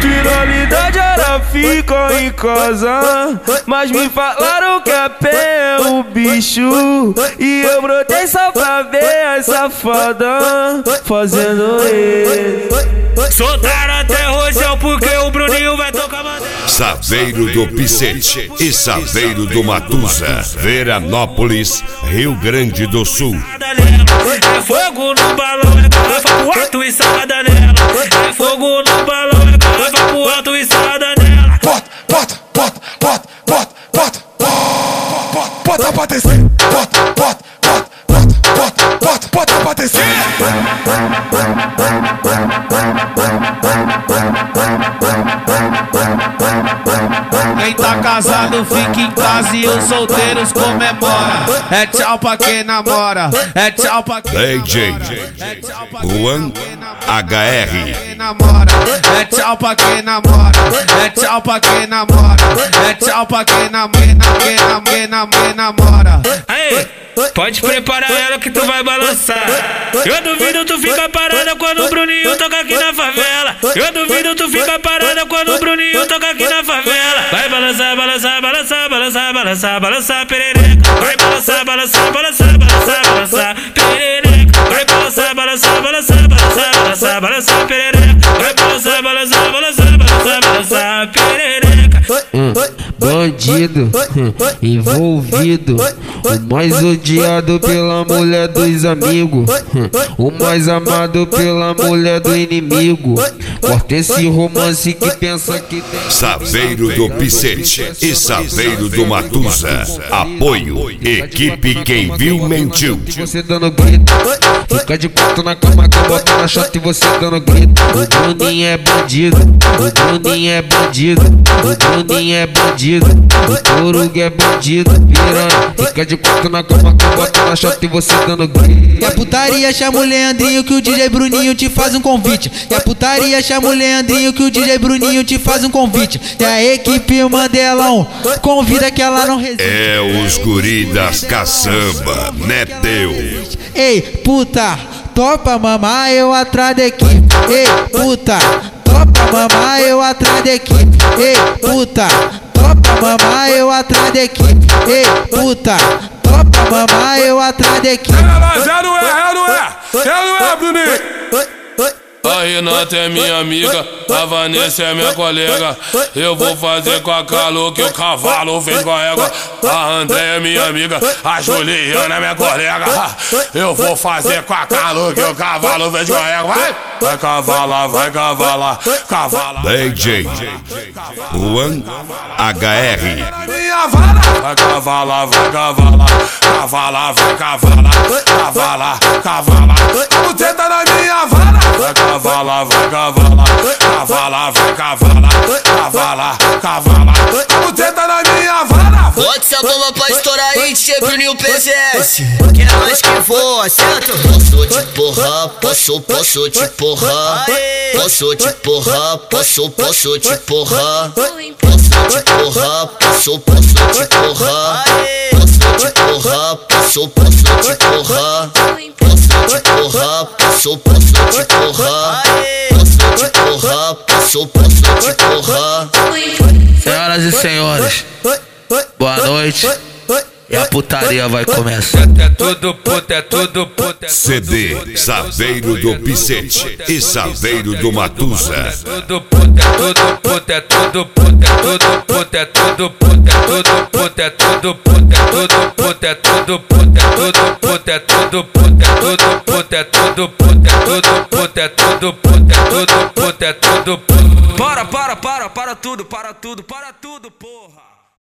Finalidade era ficar em casa, mas me falaram que a pé é o bicho. E eu brotei só pra ver as safadas fazendo isso. Soltaram até rojão porque o Bruninho vai tocar madeira. Saveiro do Picete e Saveiro do Matuza, Veranópolis, Rio Grande do Sul. É fogo no balão, é garrafa pro alto e sarrada nela. É fogo no balão, é garrafa pro alto e sarrada nela. Bota, bota, bota, bota, bota, bota, bota, bota pra descer. Bota, bota, bota, bota, bota, bota, bota pra descer. Quem tá casado fica em casa e os solteiros comemora. É tchau pra quem namora, é tchau pra quem DJ Juan HR. namora. É tchau pra quem namora, é tchau pra quem namora, é tchau pra quem namora. Aí, pode preparar ela que tu vai balançar. Eu duvido tu fica parada quando o Bruninho toca aqui na favela. Eu duvido tu fica parada quando o Bruninho toca aqui na favela. Vai balançar, balançar, balançar, balançar, balançar, balançar, perereca. Vai balançar, balançar, balançar, balançar, balançar, perereca. Vai balançar, balançar, balançar, balançar, balançar, balançar, perereca. Vai balançar, balançar, balançar, balançar, balançar, perereca. Bandido, envolvido, o mais odiado pela mulher dos amigos, o mais amado pela mulher do inimigo. Corta esse romance que pensa que tem. Saveiro do Picete e Saveiro do Matuza. Apoio, equipe Quem Viu Mentiu. Você dando grito, fica de quatro na cama que eu boto na chota e você dando grito. O Bruninho é bandido, o Bruninho é bandido, o Bruninho é bandido, o Coruga é bandido, piranha. Fica de quatro na cama que eu boto na chota e você dando grito. Que a putaria chama o Leandrinho que o DJ Bruninho te faz um convite. Que a putaria chama o Leandrinho que o DJ Bruninho te faz um convite. E a equipe Mandelão convida que ela não resiste. É os guri das caçamba, né teu? Ei, puta, topa mamar eu atrás da equipe. Ei, puta, topa mamar eu atrás da equipe. Ei, puta, topa mamar eu atrás da equipe. Ei, puta, topa mamar eu atrás da equipe. Não é, Bruninho. A Renata é minha amiga, a Vanessa é minha colega. Eu vou fazer com a Carlo que o cavalo vem com a égua. A André é minha amiga, a Juliana é minha colega. Eu vou fazer com a Carlo que o cavalo vem com a égua. Vai cavalar, vai cavalar, cavalar. DJ Juan HR. Minha vara. Vai cavalar, vai cavalar, cavalar, vai cavalar, cavalar, cavalar. Vamos tentar na minha vara. Vai cavalar, vai cavalar, cavalar, vai cavalar, cavalar, cavalar. Vamos tentar na minha vara. Bota essa bomba pra estourar aí, DJ Bruninho PZS. Que é nós que voa, certo? Posso te porra, posso te porra. Posso te porra, posso te porra. Posso te porra, posso te porra. Posso te porra, posso te porra. Posso te porra, posso te porra. Posso te porra, posso te porra. Senhoras e senhores, boa noite. E a putaria vai começar. É tudo puta, é tudo puta. CD Saveiro do Picete e Saveiro do Matuza. Tudo puta, é tudo puta, é tudo puta, é tudo puta, é tudo puta, é tudo puta, é tudo puta, é tudo puta, é tudo puta, é tudo puta, é tudo puta, é tudo puta, é tudo puta, é tudo puta, é tudo puta, é tudo puta, é tudo puta. Para tudo, para tudo, porra.